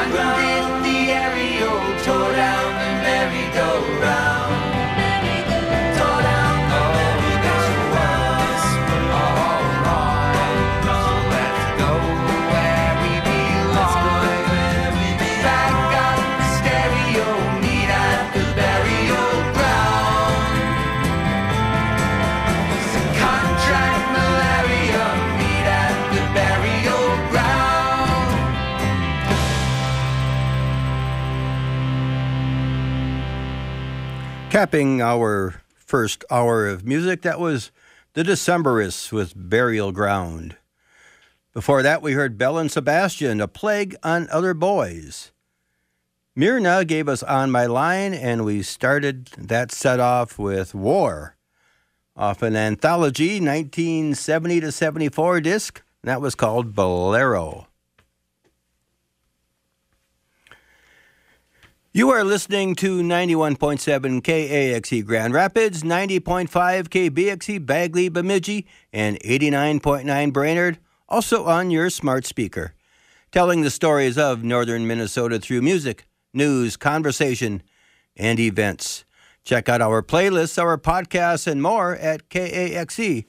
undid the aerial, tore down the merry-go-round. Tore down the merry-go-round. All right, so let's go where we belong. Back on the stereo, meet at the burial ground. Some contract malaria, meet at the burial ground. Capping our first hour of music, that was the Decemberists with Burial Ground. Before that, we heard Belle and Sebastian, A Plague on Other Boys. Myrna gave us On My Line, and we started that set off with War, off an anthology 1970 to 74 disc. That was called Bolero. You are listening to 91.7 KAXE Grand Rapids, 90.5 KBXE Bagley Bemidji, and 89.9 Brainerd, also on your smart speaker. Telling the stories of northern Minnesota through music, news, conversation, and events. Check out our playlists, our podcasts, and more at kaxe.org.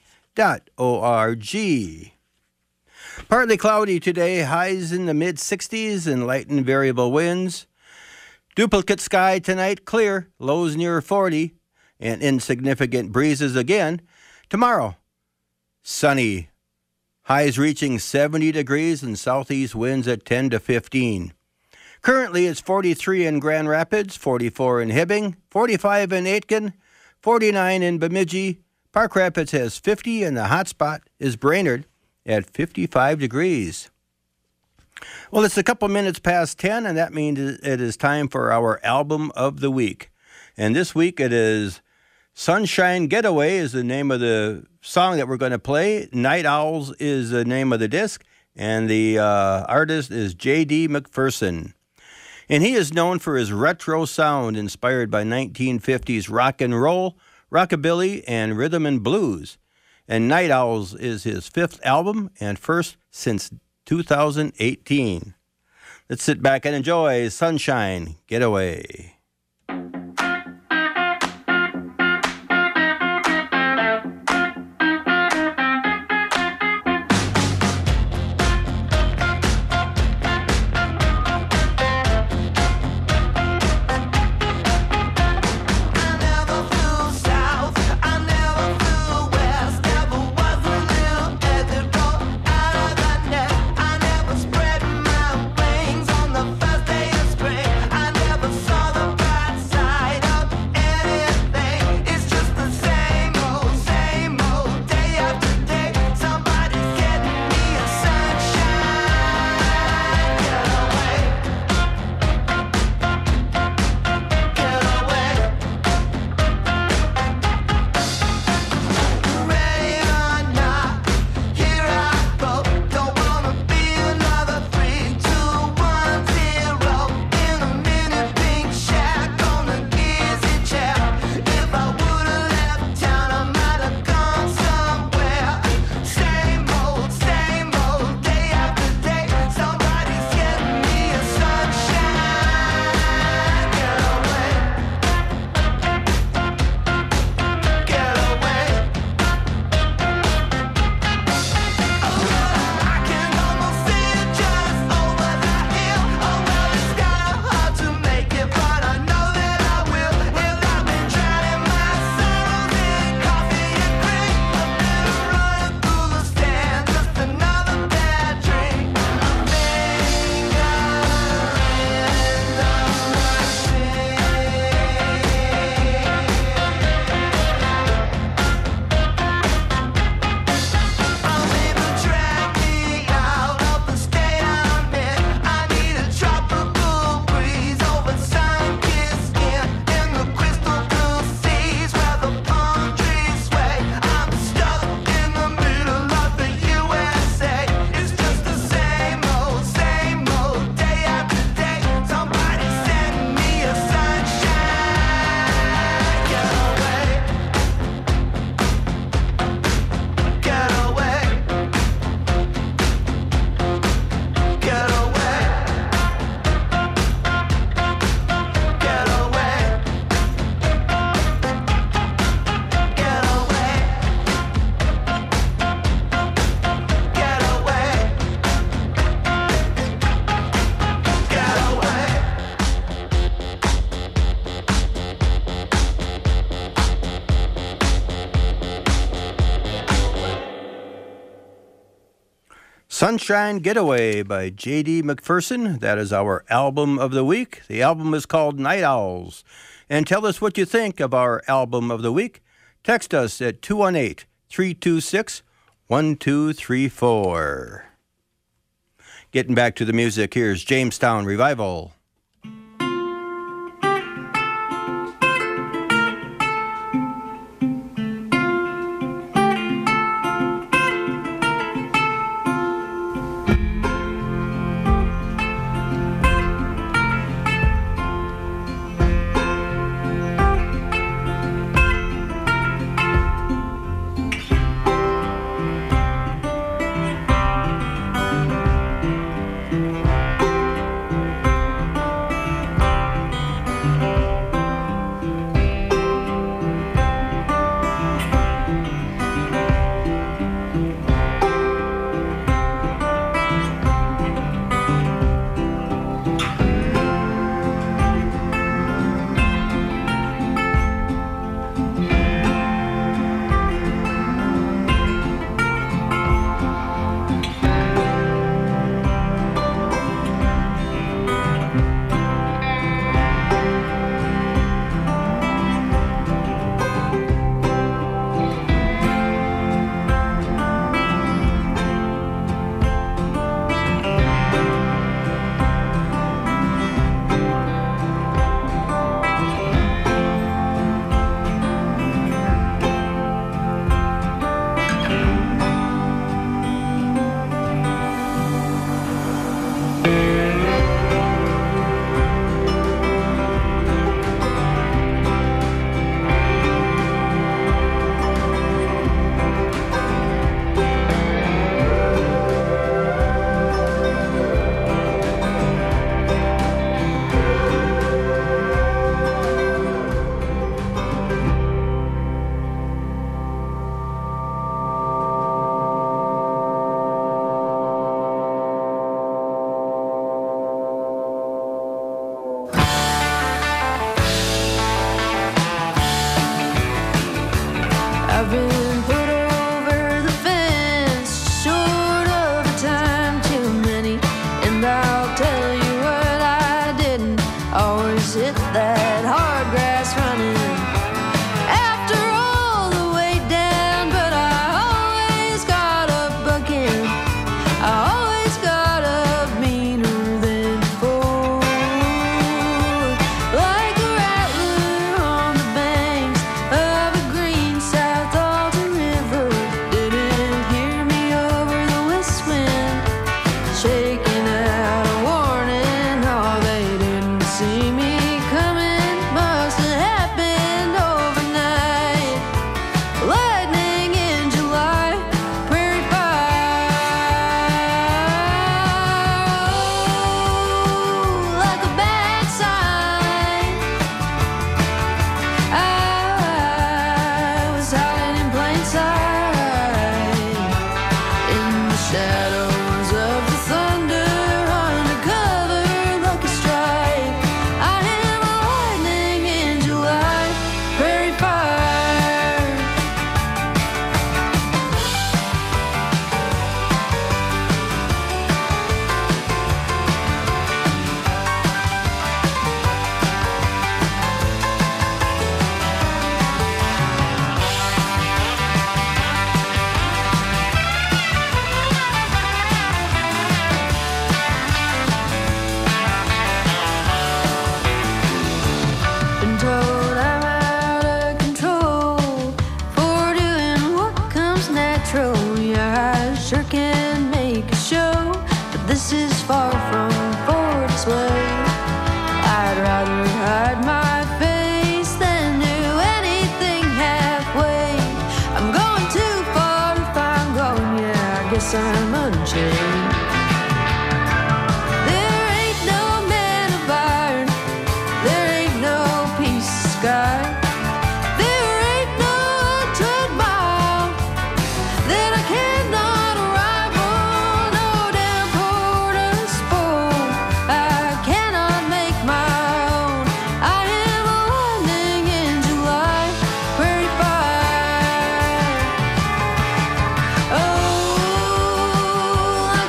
Partly cloudy today, highs in the mid-60s and light and variable winds. Duplicate sky tonight, clear, lows near 40, and insignificant breezes again. Tomorrow, sunny, highs reaching 70 degrees and southeast winds at 10 to 15. Currently, it's 43 in Grand Rapids, 44 in Hibbing, 45 in Aitkin, 49 in Bemidji. Park Rapids has 50, and the hot spot is Brainerd at 55 degrees. Well, it's a couple minutes past 10, and that means it is time for our album of the week. And this week it is Sunshine Getaway is the name of the song that we're going to play. Night Owls is the name of the disc, and the artist is J.D. McPherson. And he is known for his retro sound inspired by 1950s rock and roll, rockabilly, and rhythm and blues. And Night Owls is his fifth album and first since 2018. Let's sit back and enjoy Sunshine Getaway. Spread my wings on the first day of spring. I never saw the Sunshine Getaway by J.D. McPherson. That is our album of the week. The album is called Night Owls. And tell us what you think of our album of the week. Text us at 218-326-1234. Getting back to the music, here's Jamestown Revival. Oh,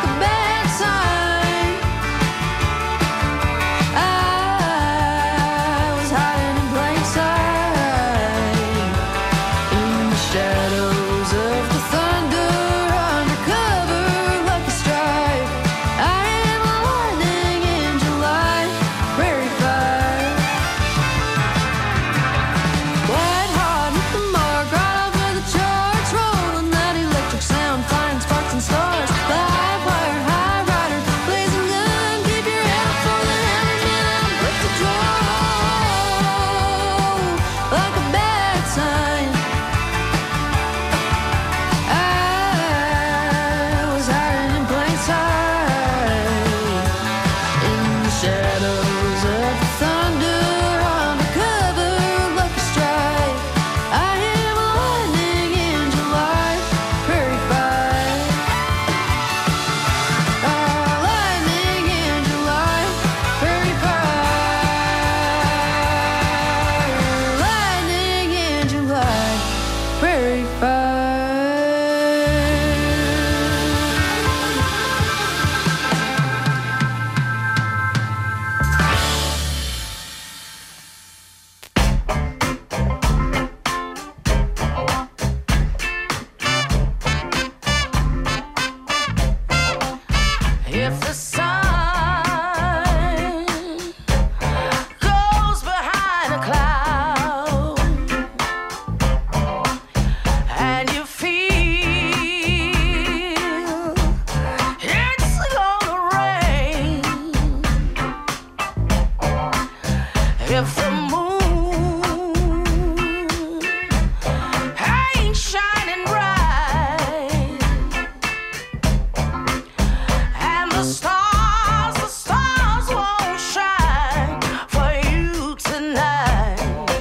If the sun goes behind a cloud and you feel it's gonna rain, if the moon ain't shining bright and the stars won't shine for you tonight.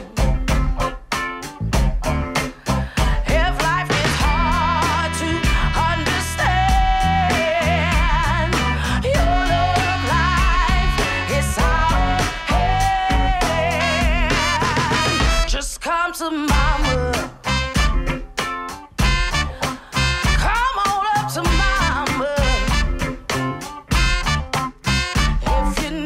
If life is hard to understand, your love life is our hand. Just come to mama. Come on up to mama. If you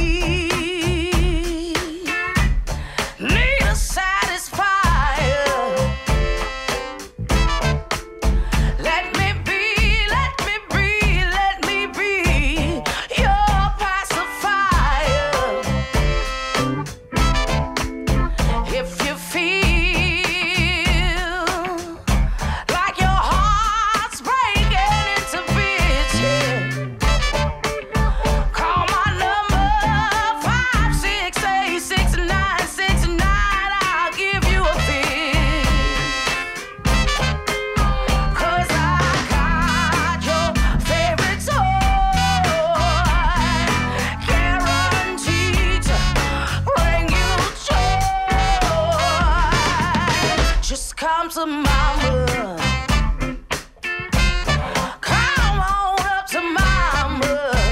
need a satisfier, let me be your pacifier. If you feel like your heart's breaking into bits, yeah, call my number 5686969. I'll give you a fix, 'cause I got your favorite toy, guaranteed to bring you joy. Just come to mama. Come on up to mama.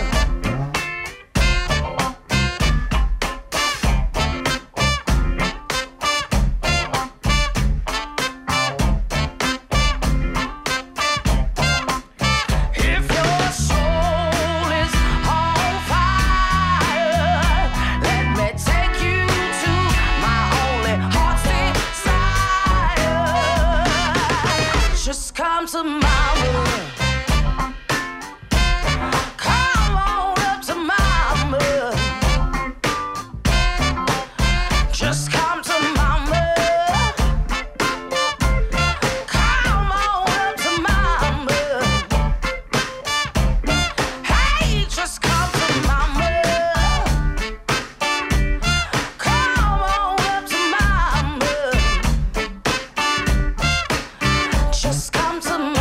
If your soul is on fire, let me take you to my only heart's desire. Just come to mama. Come on up to mama. Just come to mama. Come on up to mama. Hey, just come to mama. Come on up to mama. Just come to mama.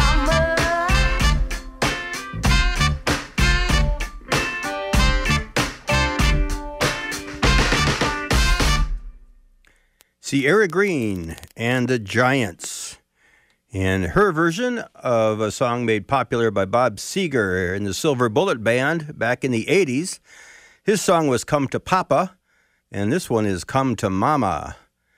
Sierra Green and the Giants, and her version of a song made popular by Bob Seger and the Silver Bullet Band back in the 80s. His song was Come to Papa, and this one is Come to Mama.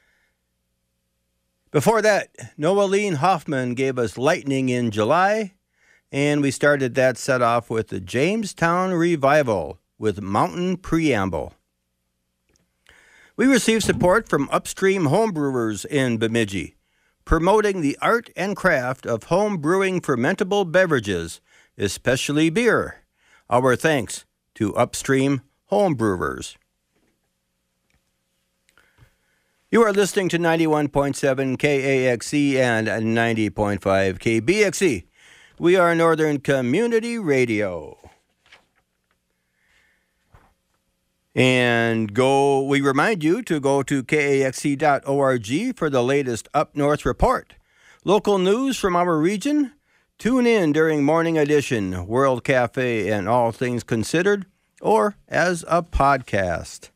Before that, Noeline Hoffman gave us Lightning in July, and we started that set off with the Jamestown Revival with Mountain Preamble. We received support from Upstream Homebrewers in Bemidji, promoting the art and craft of home brewing fermentable beverages, especially beer. Our thanks to Upstream Homebrewers. You are listening to 91.7 KAXE and 90.5 KBXE. We are Northern Community Radio. And we remind you to go to kaxe.org for the latest Up North report. Local news from our region. Tune in during Morning Edition, World Cafe, and All Things Considered, or as a podcast.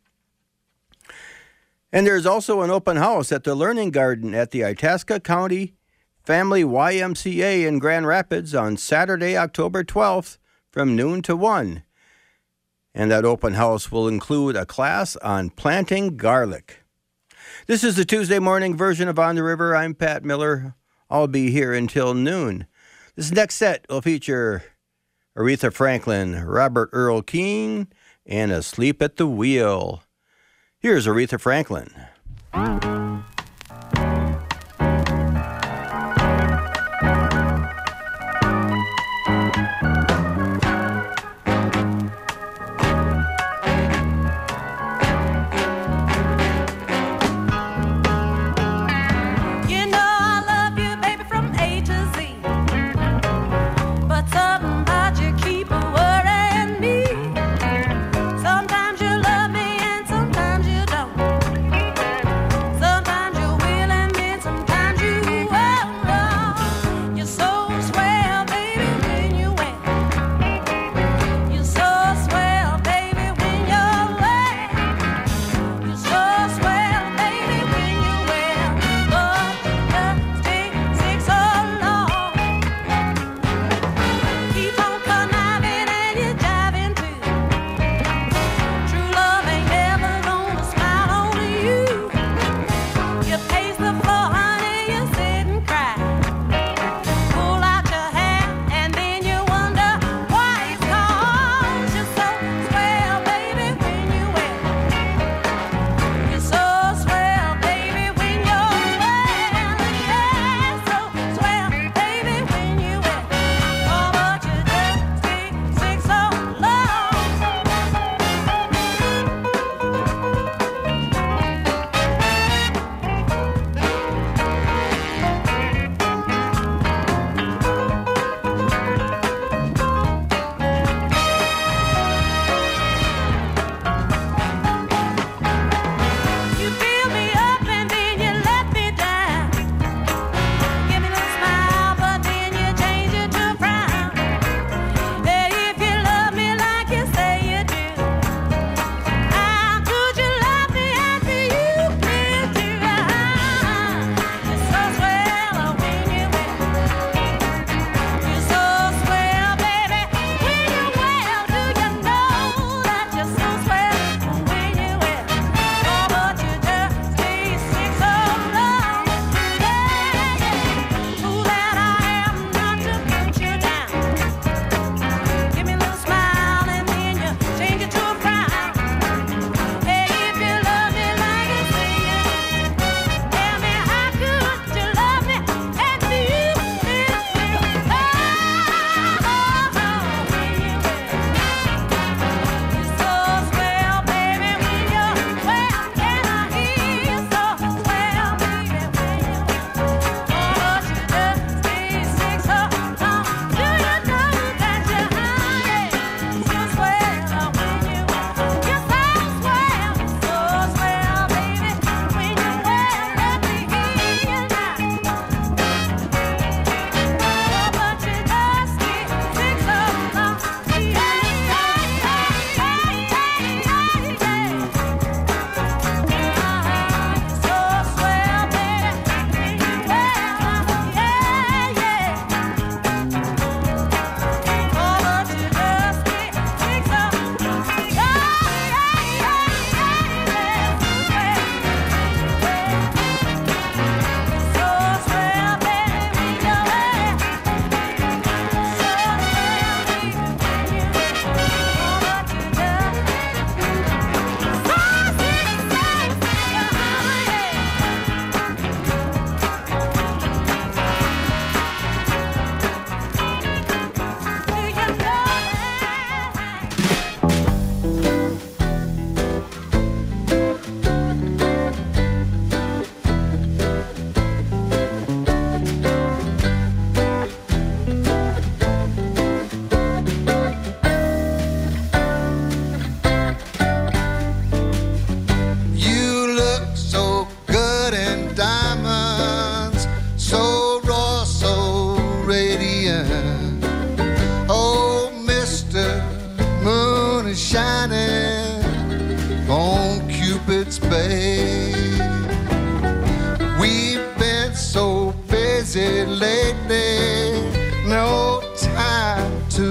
And there's also an open house at the Learning Garden at the Itasca County Family YMCA in Grand Rapids on Saturday, October 12th from noon to 1. And that open house will include a class on planting garlic. This is the Tuesday morning version of On the River. I'm Pat Miller. I'll be here until noon. This next set will feature Aretha Franklin, Robert Earl Keen, and Asleep at the Wheel. Here's Aretha Franklin.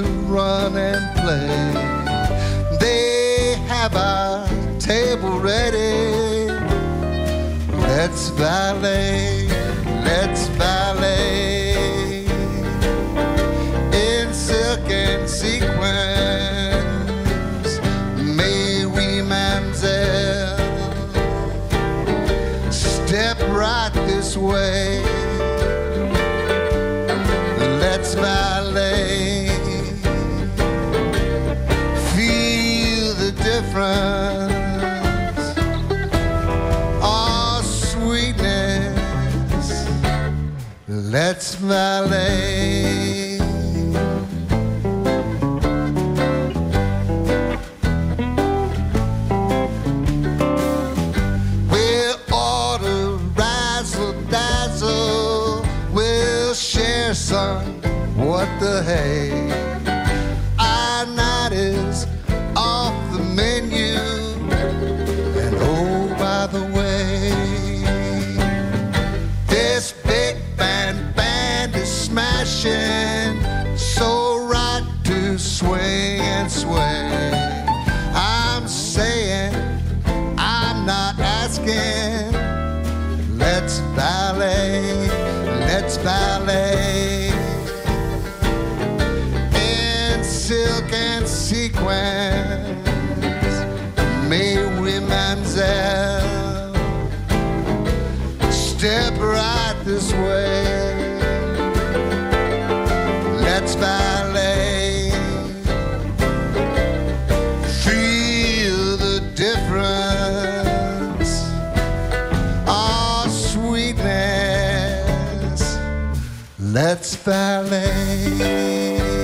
run and play. They have our table ready. Let's valet, let's valet. In silk and sequins, may we, mamselle, step right this way. Let's valet. Feel the difference. Our sweetness. Let's valet. We'll order razzle dazzle. We'll share some. What the hey? Our night is off the menu. And oh, by the way, this big band is smashing. So right to swing and sway. I'm saying, I'm not asking. Let's ballet, let's ballet. Silk and sequins, may we, mamselle, step right this way. Let's ballet. Feel the difference. Our sweetness. Let's ballet.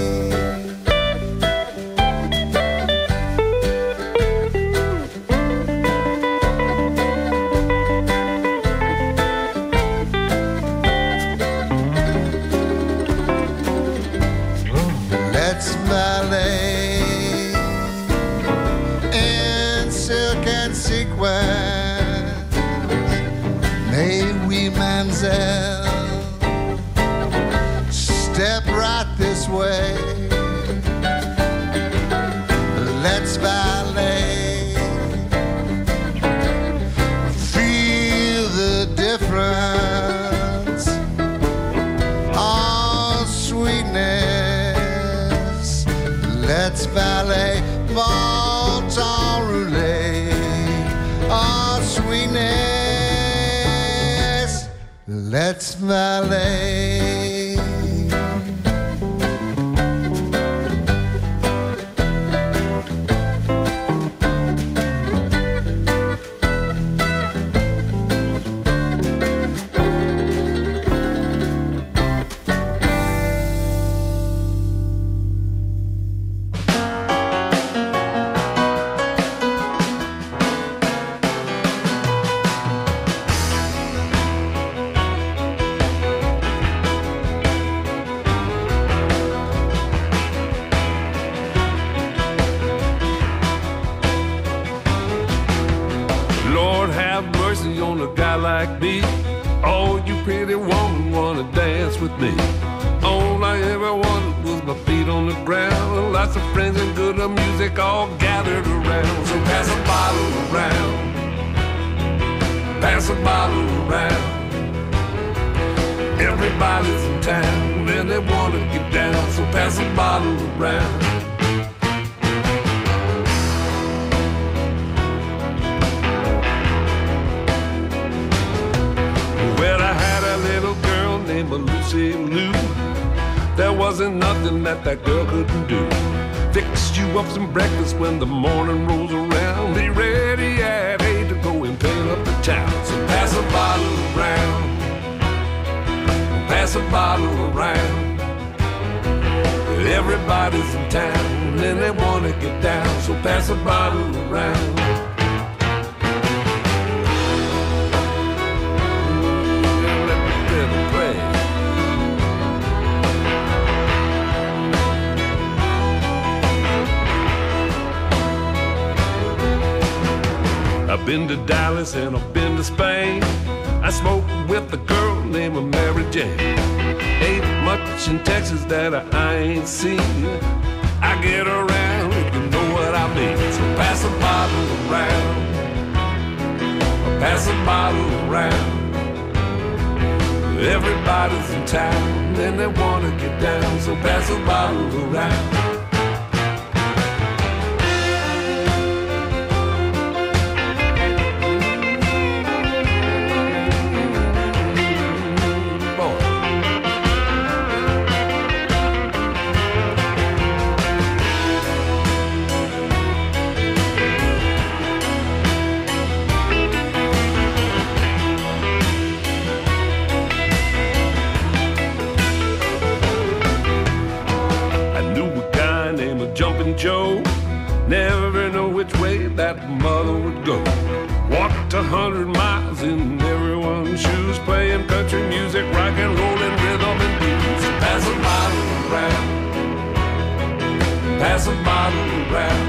May we, mamselle, step right this way. Let's ballet. Feel the difference. Our sweetness. Let's ballet. Bon temps roulé. Our sweetness. Let's valet. Like me, oh, you pretty woman wanna dance with me. All I ever wanted was my feet on the ground, and lots of friends and good music all gathered around. So pass a bottle around, pass a bottle around. Everybody's in town and they wanna get down, so pass a bottle around. Lucy Lou, there wasn't nothing that girl couldn't do. Fix you up some breakfast when the morning rolls around. Be ready at 8 to go and paint up the town. So pass a bottle around, pass a bottle around. Everybody's in town and they wanna get down, so pass a bottle around. I've been to Dallas and I've been to Spain. I smoked with a girl named Mary Jane. Ain't much in Texas that I ain't seen. bottle around. Everybody's in town and they wanna get down, so pass a bottle around. Joe, never know which way that mother would go. Walked 100 miles in everyone's shoes, playing country music, rock and roll, and rhythm and blues. Pass a bottle around, pass a bottle around.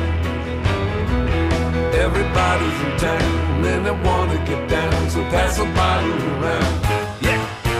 Everybody's in town and they wanna get down, so pass a bottle around. Yeah.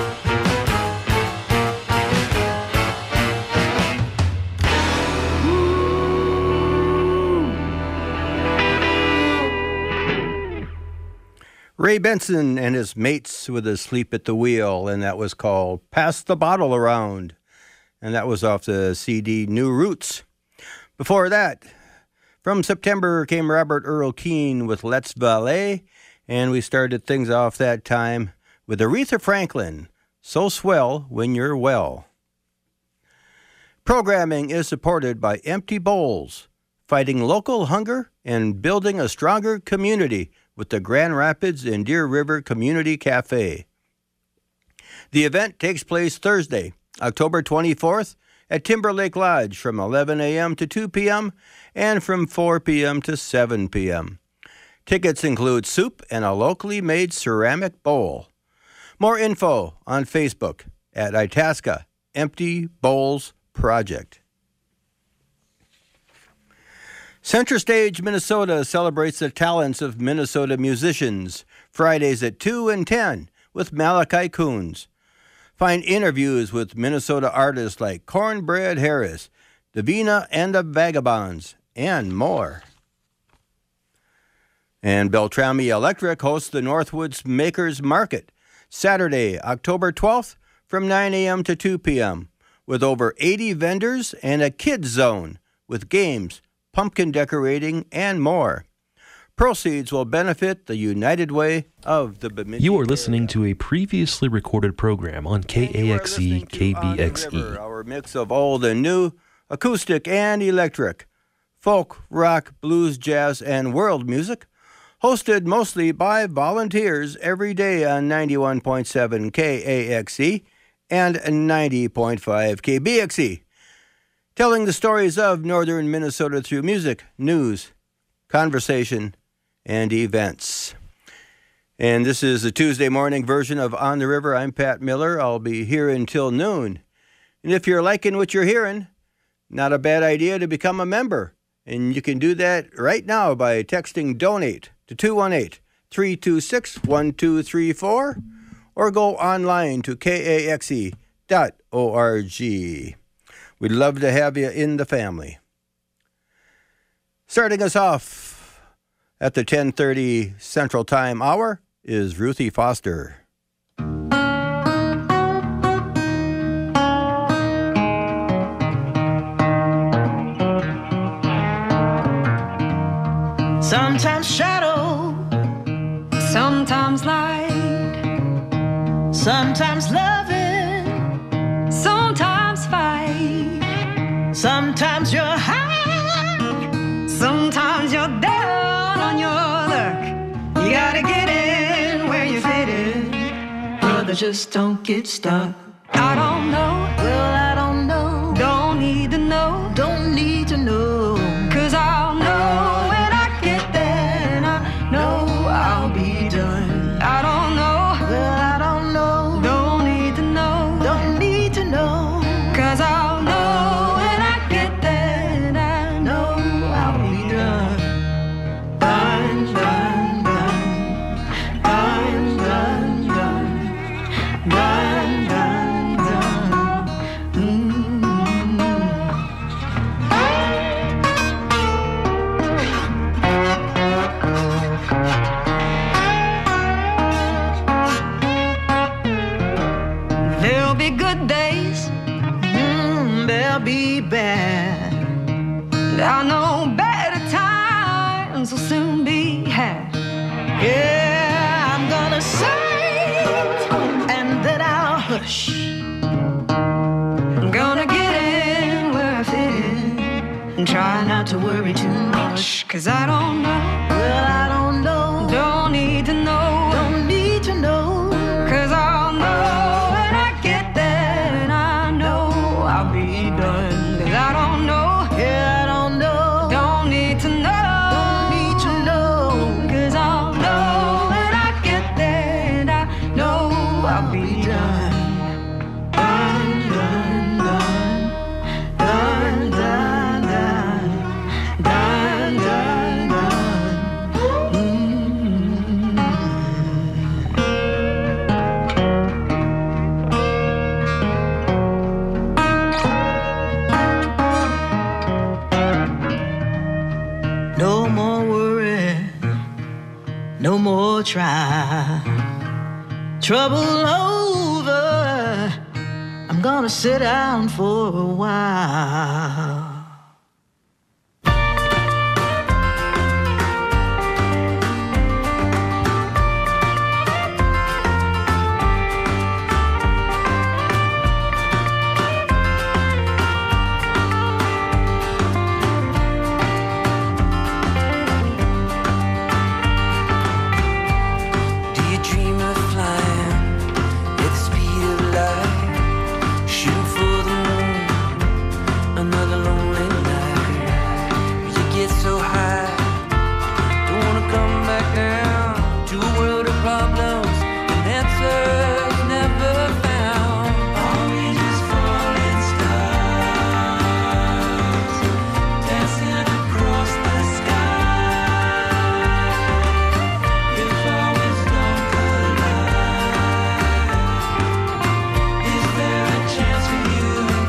Ray Benson and his mates with Asleep at the Wheel, and that was called Pass the Bottle Around, and that was off the CD New Roots. Before that, from September came Robert Earl Keen with Let's Valet, and we started things off that time with Aretha Franklin, So Swell When You're Well. Programming is supported by Empty Bowls, fighting local hunger and building a stronger community with the Grand Rapids and Deer River Community Cafe. The event takes place Thursday, October 24th at Timberlake Lodge from 11 a.m. to 2 p.m. and from 4 p.m. to 7 p.m. Tickets include soup and a locally made ceramic bowl. More info on Facebook at Itasca Empty Bowls Project. Center Stage Minnesota celebrates the talents of Minnesota musicians, Fridays at 2 and 10 with Malachi Coons. Find interviews with Minnesota artists like Cornbread Harris, Davina and the Vagabonds, and more. And Beltrami Electric hosts the Northwoods Makers Market, Saturday, October 12th from 9 a.m. to 2 p.m. with over 80 vendors and a kids zone with games, pumpkin decorating, and more. Proceeds will benefit the United Way of the Bemidji. You are listening to a previously recorded program on KAXE KBXE. Our mix of old and new, acoustic and electric, folk, rock, blues, jazz, and world music, hosted mostly by volunteers every day on 91.7 KAXE and 90.5 KBXE. Telling the stories of northern Minnesota through music, news, conversation, and events. And this is the Tuesday morning version of On the River. I'm Pat Miller. I'll be here until noon. And if you're liking what you're hearing, not a bad idea to become a member. And you can do that right now by texting DONATE to 218-326-1234 or go online to kaxe.org. We'd love to have you in the family. Starting us off at the 10:30 Central Time hour is Ruthie Foster. Sometimes shadow, sometimes light, sometimes loving, sometimes fight. Sometimes you're high, sometimes you're down on your luck. You gotta get in where you fit in, brother, just don't get stuck. I don't know, well I don't know, don't need to know, don't need to know, 'cause I'll know when I get there, and I know I'll be done. I don't know, well I don't know, don't need to know, don't need to know, 'cause I'll know. I know better times will soon be had. Yeah, I'm gonna say and then I'll hush. I'm gonna get in where I fit in and try not to worry too much. 'Cause I don't know, well, I don't know, don't need to know, don't need to know. 'Cause I'll know when I get there, and I know I'll be done. 'Cause I don't know, yeah, I don't know, don't need to know, don't need to know. 'Cause I'll know when I get there, and I know I'll be done. Done, done, done, done, done, done, done, done, No more worry, no more try. Trouble over, I'm gonna sit down for a while. Do you dream of flying at the speed of light, shooting for the moon, another lonely night? You get so high, don't wanna come back down to a world of problems and answers never found. Are we just falling stars, dancing across the sky? If our wisdom collide, is there a chance for you and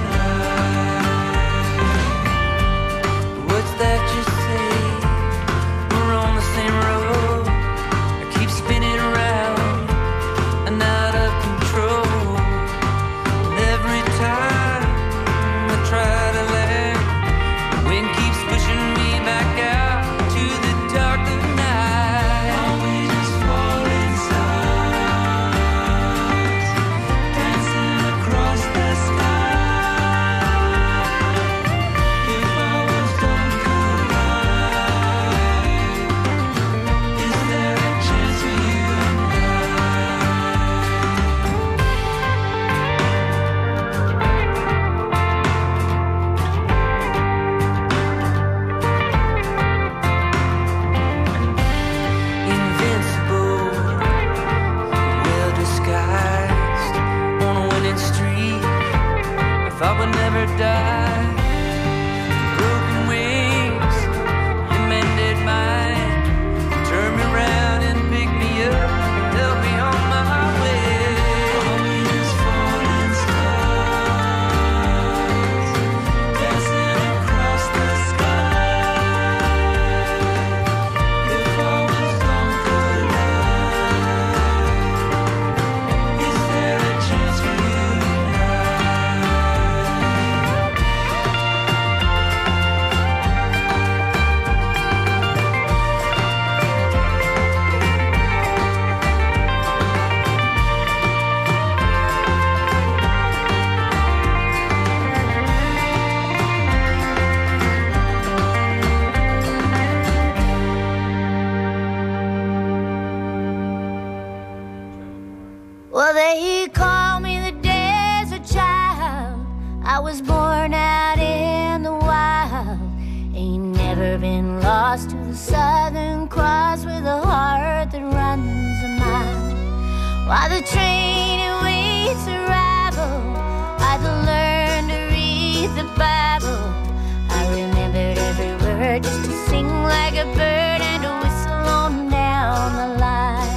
I? What's that you say? We're on the same road. I keep spinning around and out of control. And every time I try to land, the wind keeps pushing me back out to the dark of night. Are we just falling stars, dancing across the sky? If our wisdom collide, is there a chance for you and invincible, well disguised, on a winning streak? I thought we'd never die. Broken wings, you mended mine, turn me around and pick me up, help me on my way. Are we just falling stars, dancing across the sky? If our wisdom collide, is there a chance for you and I? Well, they call me the desert child. I was born out in the wild. Ain't never been lost to the Southern Cross with a heart that runs a mile. While the train awaits arrival, I had to learn to read the Bible. I remembered every word just to sing like a bird and to whistle on down the line.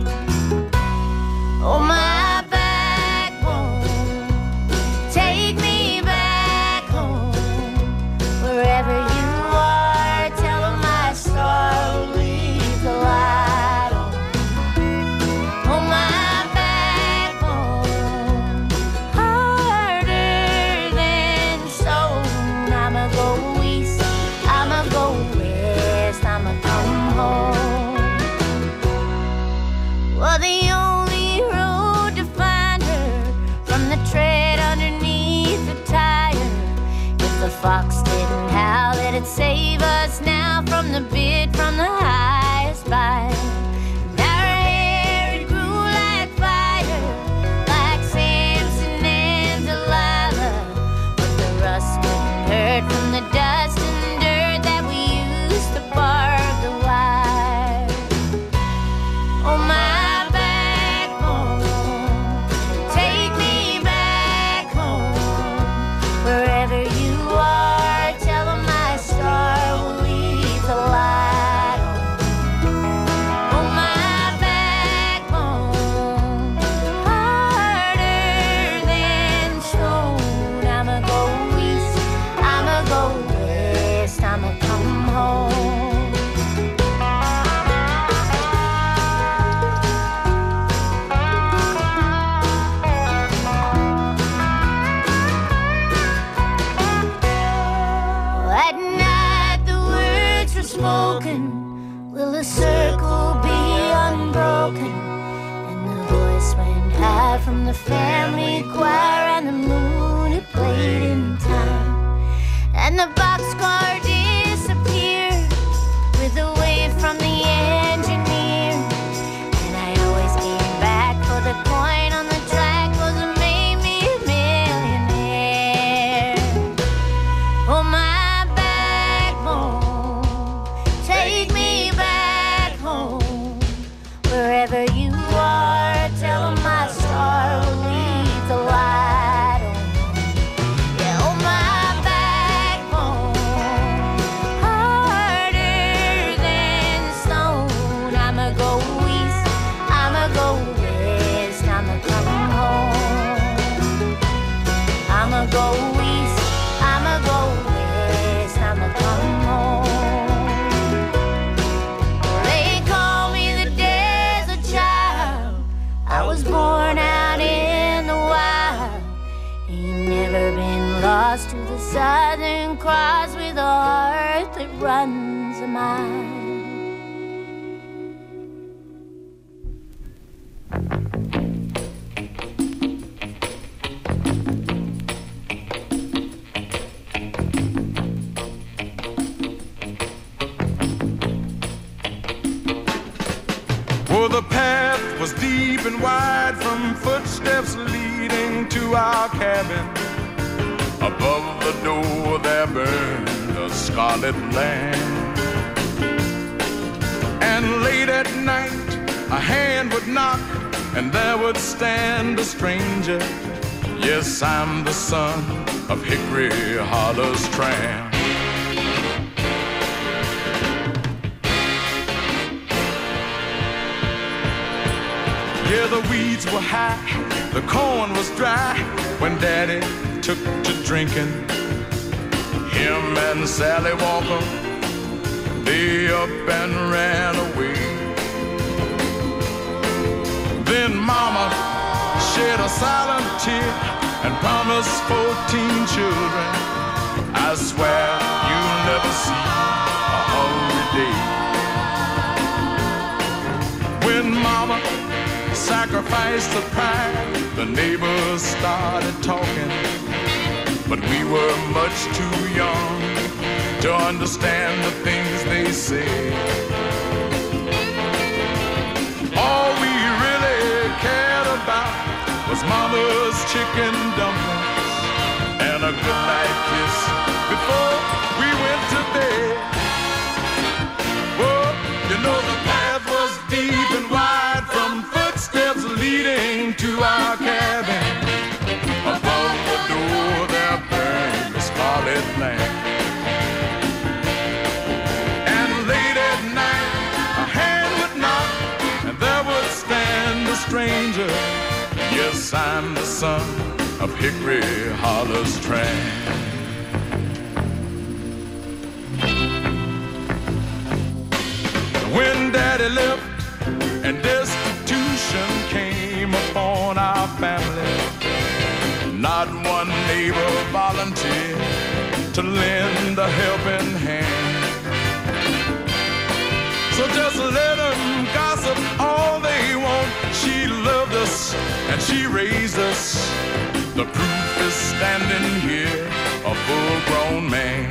Oh, my backbone, take me back home. Wherever you are, tell 'em my star will leave the light on. Oh, my backbone, harder than stone. I'ma go east, fox didn't howl, it'd save us now from the bid from the highest buyer. Now her hair, it grew like fire, like Samson and Delilah. But the rust wouldn't hurt from the dust and dirt that we used to barb the wire. Oh, my backbone, take me back home. Wherever you are, tell 'em my star will leave the light on. Oh, my backbone, harder than stone. I'ma go east, I'ma go west, I'ma come home. At night the words were spoken, will the circle be unbroken? And the voice went high from the family choir, and the moon it played in time. And the boxcar disappeared with a wave from the engineer. And I always came back for the coin on the track, 'cause it made me a millionaire. Oh, my backbone, take me back home. Wherever you are, tell 'em my star will leave the light on. Yeah, oh, my backbone, harder than stone. I'ma go east, I'ma go west, I'ma come home. I'ma go east, I'ma go west, I'ma come home. They call me the desert child. I was born out in the wild. Ain't never been lost to the Southern Cross with a heart that runs a mile. Oh, the path was deep and wide from footsteps leading to our cabin. Above the door there burned a scarlet lamp. And late at night a hand would knock, and there would stand a stranger. Yes, I'm the son of Hickory Hollow's tramp. Yeah, the weeds were high, the corn was dry when Daddy took to drinking. Him and Sally Walker, they up and ran away. Then Mama shed a silent tear and promised 14 children. I swear you'll never see a hungry day. When Mama sacrificed the pride, the neighbors started talking, but we were much too young to understand the things they said. All we really cared about was Mama's chicken dumplings and a goodnight kiss before we went to bed. Oh, you know the path was deep and wide from footsteps leading to our cabin. Above the door there burned a scarlet lamp. And late at night a hand would knock, and there would stand a stranger. Yes, I'm the son of Hickory Hollow's tramp. When Daddy left and destitution came upon our family, not one neighbor volunteered to lend a helping hand. So just let them gossip all they want. She loved us and she raised us The proof is standing here, a full-grown man.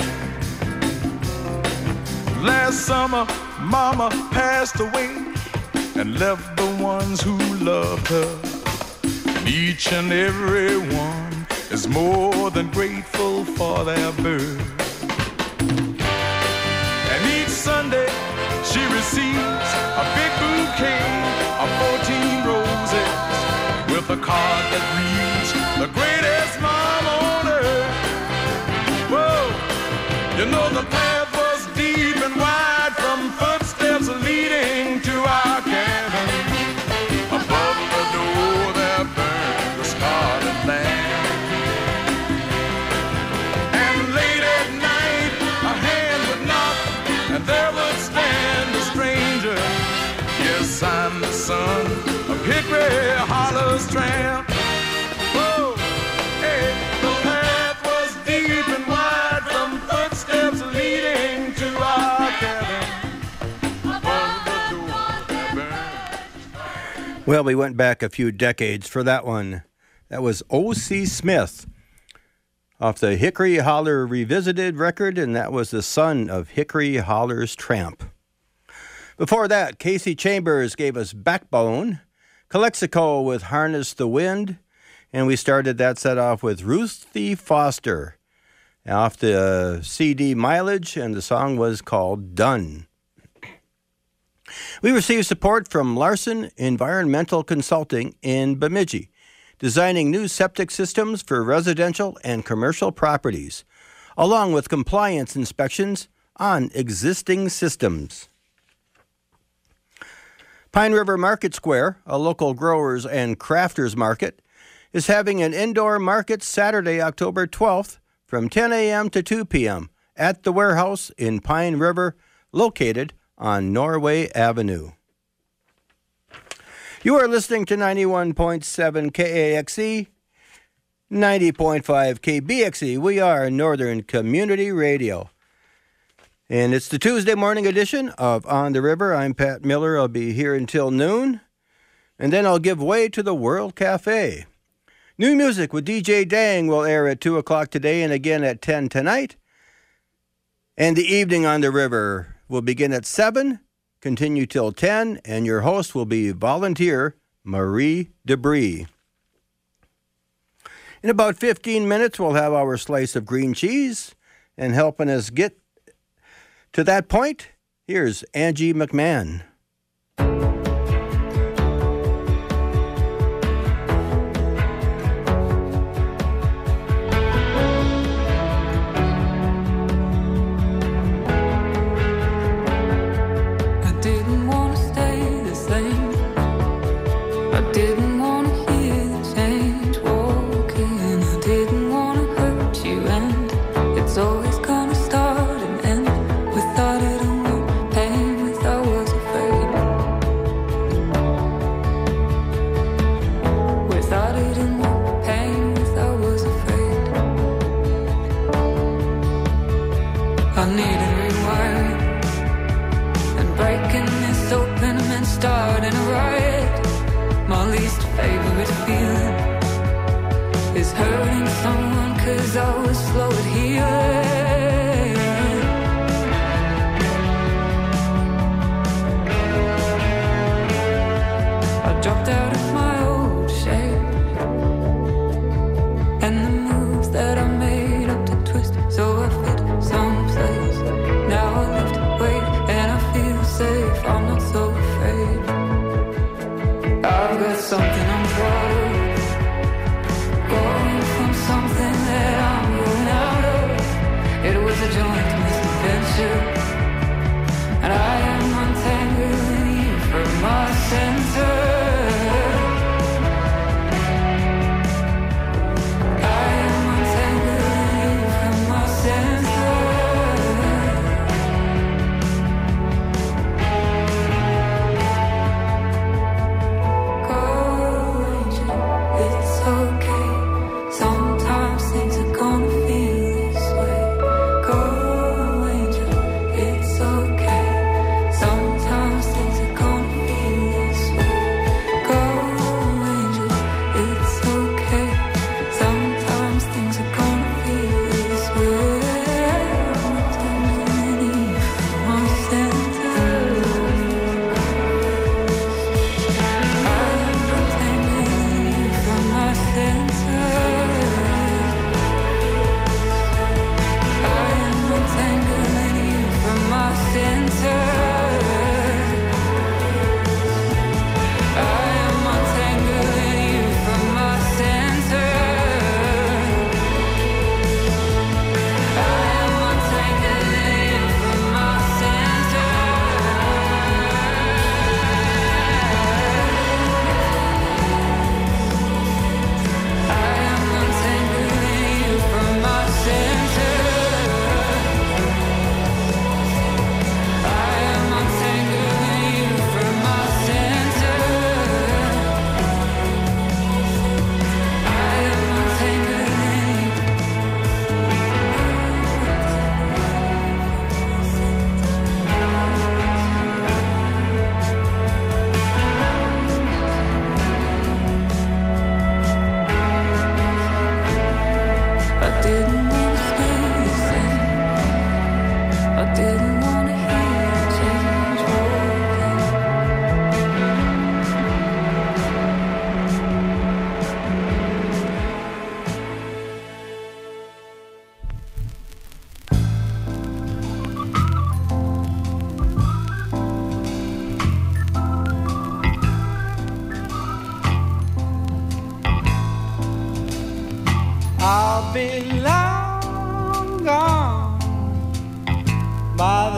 Last summer, Mama passed away and left the ones who loved her. And each and every one is more than grateful for their birth. And each Sunday, she receives a big bouquet of 14 roses with a card that reads, "The greatest mom on earth." Whoa, you know the path was deep and wide from footsteps leading to our cabin. Above the door there burned the scarlet lamp. And late at night a hand would knock and there would stand a stranger. Yes, I'm the son of Hickory Hollow's tramp. Whoa, hey, the path was deep and wide from footsteps leading to our cabin. Above the door there burned. Well, we went back a few decades for that one. That was O.C. Smith off the Hickory Holler Revisited record, and that was the son of Hickory Holler's Tramp. Before that, Casey Chambers gave us Backbone, Calexico with Harness the Wind, and we started that set off with Ruthie Foster off the CD Mileage, and the song was called Done. We received support from Larson Environmental Consulting in Bemidji, designing new septic systems for residential and commercial properties, along with compliance inspections on existing systems. Pine River Market Square, a local growers and crafters market, is having an indoor market Saturday, October 12th from 10 a.m. to 2 p.m. at the warehouse in Pine River, located on Norway Avenue. You are listening to 91.7 KAXE, 90.5 KBXE. We are Northern Community Radio. And it's the Tuesday morning edition of On the River. I'm Pat Miller. I'll be here until noon. And then I'll give way to the World Cafe. New music with DJ Dang will air at 2 o'clock today and again at 10 tonight. And the evening on the river will begin at 7, continue till 10, and your host will be volunteer Marie Debris. In about 15 minutes, we'll have our slice of green cheese. And helping us get to that point, here's Angie McMahon.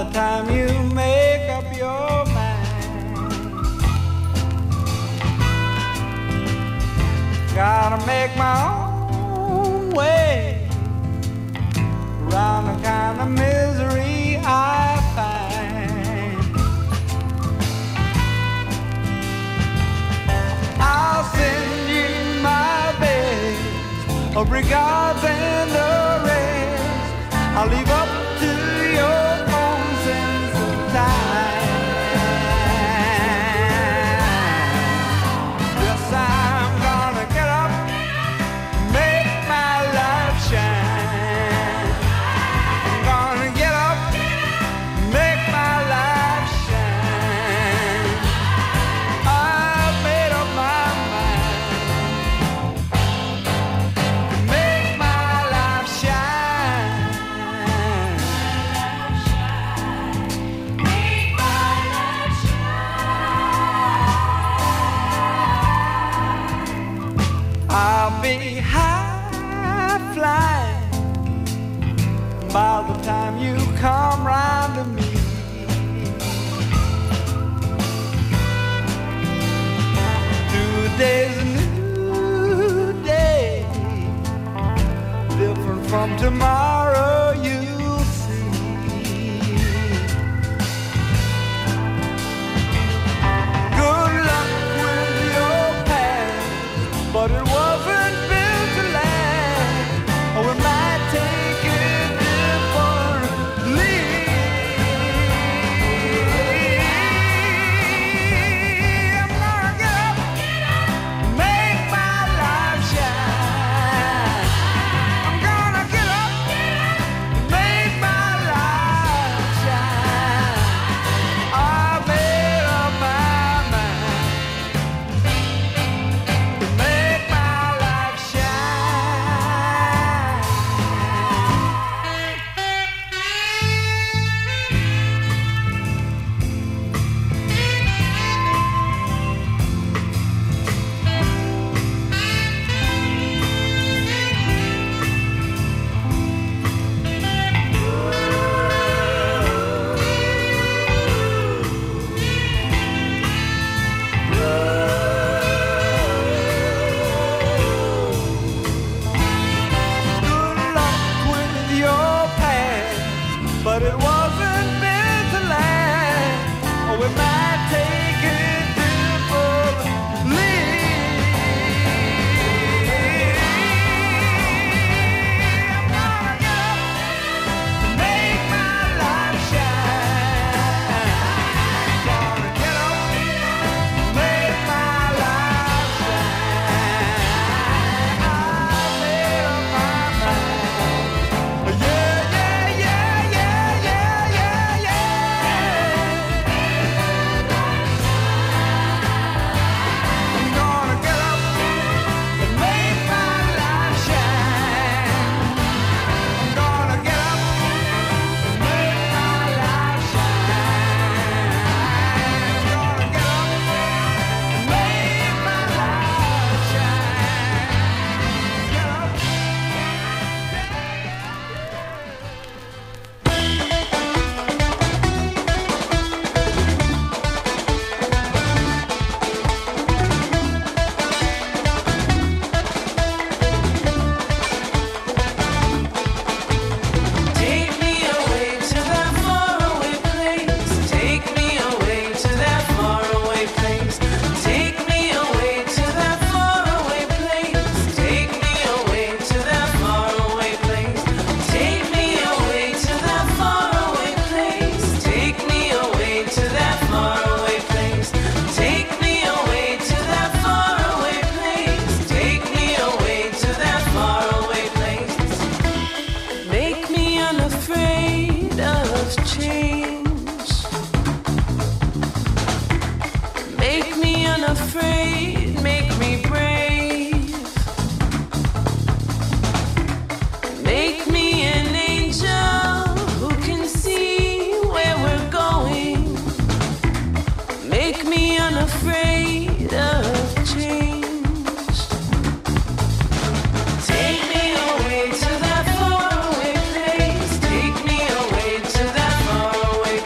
time you make up your mind. Gotta make my own way around the kind of misery I find. I'll send you my best of regards and the rest. I'll leave up to your own sense of time. Yes, I'm gonna get up, make my life shine. I'm gonna get up, make my life shine. I've made up my mind to make my life shine. Make my life shine. I'll be high flying by the time you come round to me. Today's a new day, different from tomorrow, you'll see. Good luck with your past, but it wasn't built to last. Or we might take it differently. I'm gonna get up, make my life shine. I'm gonna get up, make my life shine. I made up my mind to make my life shine. Good luck with your past, but it wasn't meant to last. Or we might take it differently. I'm gonna get up, make my life shine. Gonna get up, make my life shine. I made up my mind. Yeah, yeah, yeah, yeah, yeah, yeah, yeah. I'm gonna get up and make my life shine. I'm gonna get up and make my life shine. I'm gonna get up and make my life shine. Get up. Take me away to that faraway place. Take me away to that faraway place. Take me away to that faraway place. Take me away to that faraway place. Take me away to that faraway place. Take me away to that faraway place. Take me away to that faraway place. Take me away to that faraway place. Make me unafraid of change. Make me unafraid, make me brave. Make me an angel who can see where we're going. Make me unafraid of change. Take me away to that faraway place. Take me away to that faraway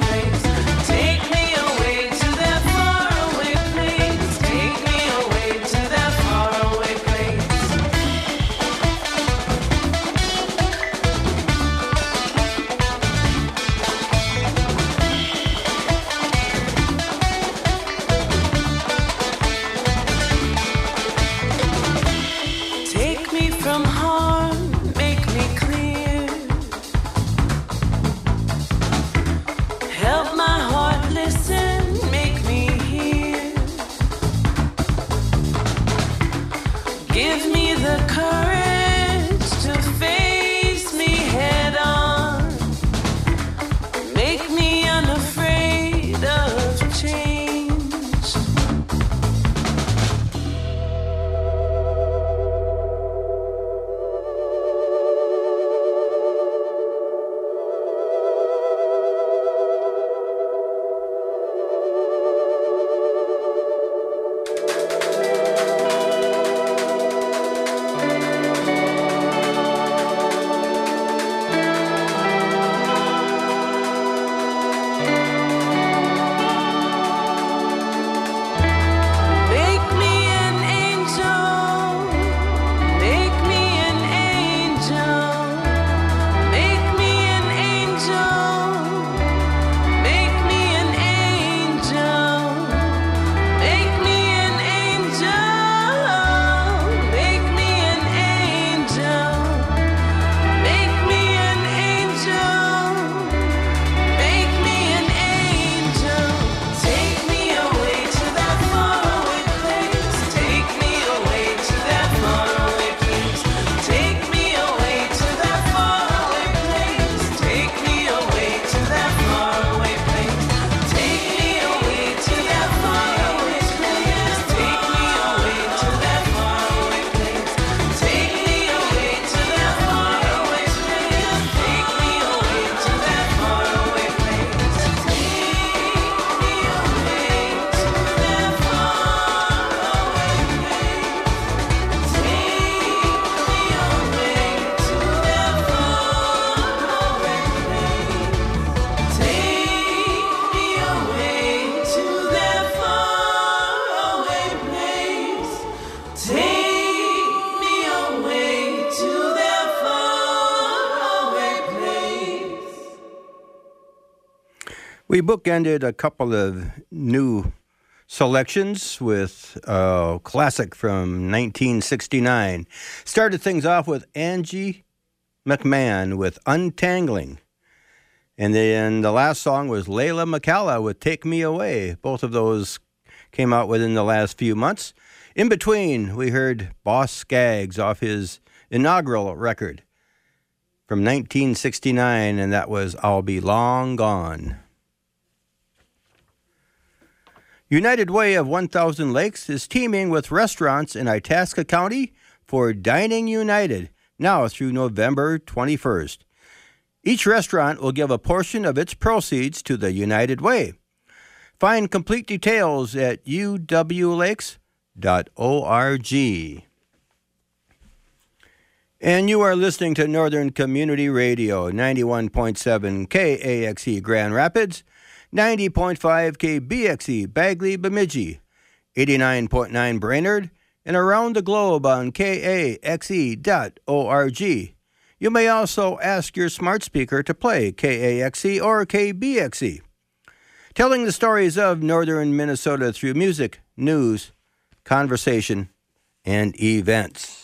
listen, make me hear. Give me the courage to face me head on. Make me unafraid of change. We bookended a couple of new selections with a classic from 1969. Started things off with Angie McMahon with Untangling. And then the last song was Layla McCalla with Take Me Away. Both of those came out within the last few months. In between, we heard Boss Skaggs off his inaugural record from 1969, and that was I'll Be Long Gone. United Way of 1000 Lakes is teaming with restaurants in Itasca County for Dining United, now through November 21st. Each restaurant will give a portion of its proceeds to the United Way. Find complete details at uwlakes.org. And you are listening to Northern Community Radio, 91.7 KAXE Grand Rapids, 90.5 KBXE Bagley Bemidji, 89.9 Brainerd, and around the globe on KAXE.org. You may also ask your smart speaker to play KAXE or KBXE, telling the stories of northern Minnesota through music, news, conversation, and events.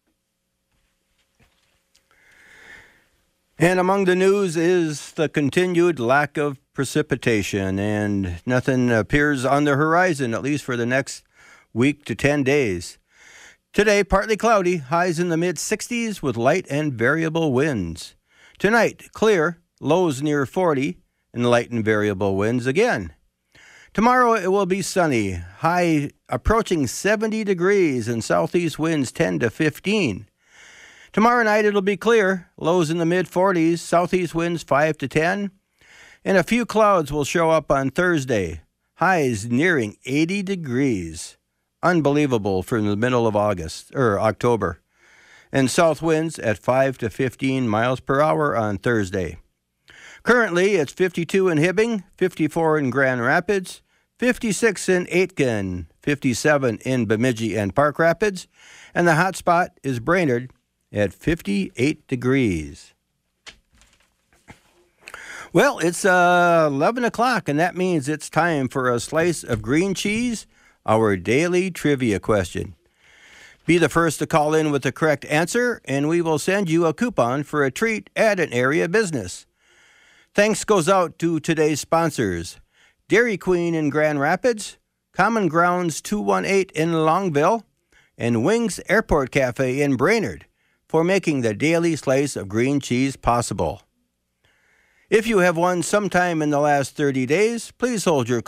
And among the news is the continued lack of precipitation, and nothing appears on the horizon, at least for the next week to 10 days. Today, partly cloudy, highs in the mid-60s with light and variable winds. Tonight, clear, lows near 40, and light and variable winds again. Tomorrow, it will be sunny, high approaching 70 degrees, and southeast winds 10 to 15. Tomorrow night, it'll be clear, lows in the mid-40s, southeast winds 5 to 10, and a few clouds will show up on Thursday, highs nearing 80 degrees. Unbelievable for the middle of October. And south winds at 5 to 15 miles per hour on Thursday. Currently, it's 52 in Hibbing, 54 in Grand Rapids, 56 in Aitkin, 57 in Bemidji and Park Rapids, and the hot spot is Brainerd at 58 degrees. Well, it's 11 o'clock, and that means it's time for a slice of green cheese, our daily trivia question. Be the first to call in with the correct answer, and we will send you a coupon for a treat at an area business. Thanks goes out to today's sponsors, Dairy Queen in Grand Rapids, Common Grounds 218 in Longville, and Wings Airport Cafe in Brainerd for making the daily slice of green cheese possible. If you have won sometime in the last 30 days, please hold your